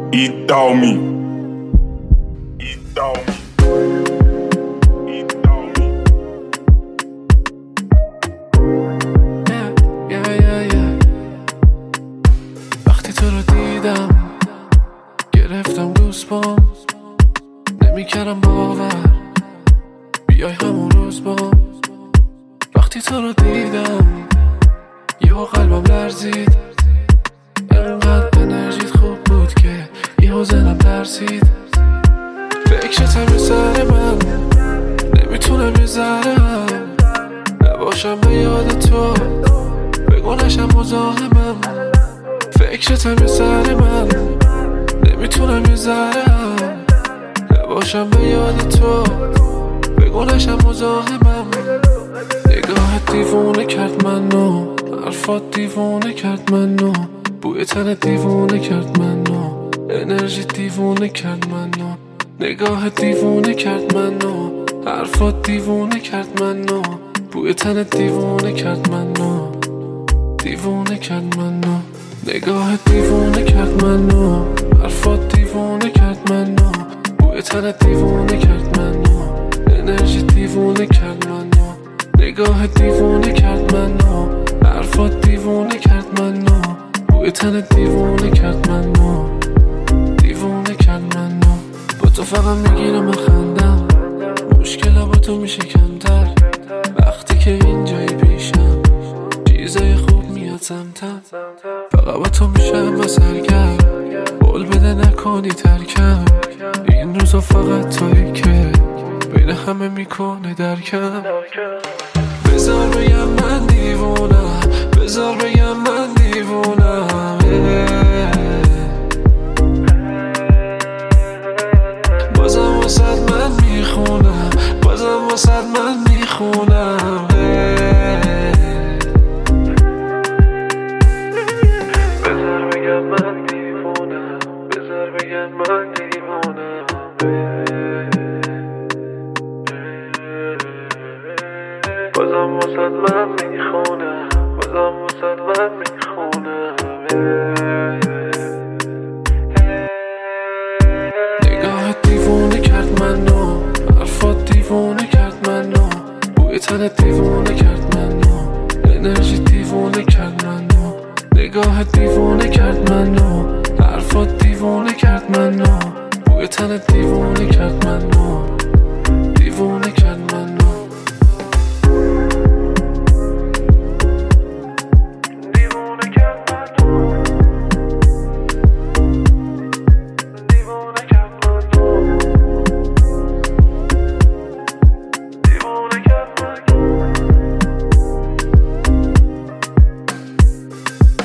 Eat on me. Eat on me. Eat on me. Yeah. وقتی تو رو دیدم گرفتم گوزبام، نمیکردم باور بیای همون روز بام. وقتی تو رو دیدم یهو قلبم لرزید، انقدر انرژیت خوب بود که یهو زنم ترسید. فکرتم یه سر من نمیتونم یه ذره هم نباشم به یاد تو، بگو نشم مزاحمم. فکرتم یه سر من نمیتونم یه ذره هم نباشم به یاد تو، بگو نشم مزاحمم. نگاهت دیوونه کرد منو، حرفات دیوونه کرد منو، بوی تنت دیوونه کرد منو، انرژی دیوونه کرد منو. نگاهت دیوونه کرد منو، حرفات دیوونه کرد منو، بوی تنت دیوونه کرد منو، دیوونه کرد منو. نگاهت دیوونه کرد منو، حرفات دیوونه کرد منو، بوی تنت دیوونه کرد منو، انرژی دیوونه کرد منو. نگاهت دیوونه کرد منو، حرفات دیوونه کرد منو، بوی تنت دیوونه کرد منو، دیوونه کرد منو. با تو فقط میگیرم و خندم، مشکل با تو میشه کمتر وقتی که اینجایی پیشم، چیزای خوب میاد سمتم. فقط با تو میشم و سرگرم، قول بده نکنی ترکم، این روزا فقط تویی که بین همه میکنه درکم. بذار بگم من دیوونم، بذار بگم من دیوونم، بازم واسد من میخونم، بازم واسد من میخونم. بذار بگم من دیوونم، بذار بگم من دیوونم، بازم واسد من میخونم، بازم واسد من میخونم. نگاهت دیوونه کرد منو، حرفات دیوونه کرد منو، بوی تنت دیوونه کرد منو، انرژی دیوونه کرد منو. نگاهت دیوونه کرد منو، حرفات دیوونه کرد منو، بوی تنت دیوونه کرد منو، دیوونه کرد منو.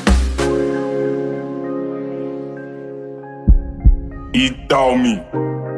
Eat on me.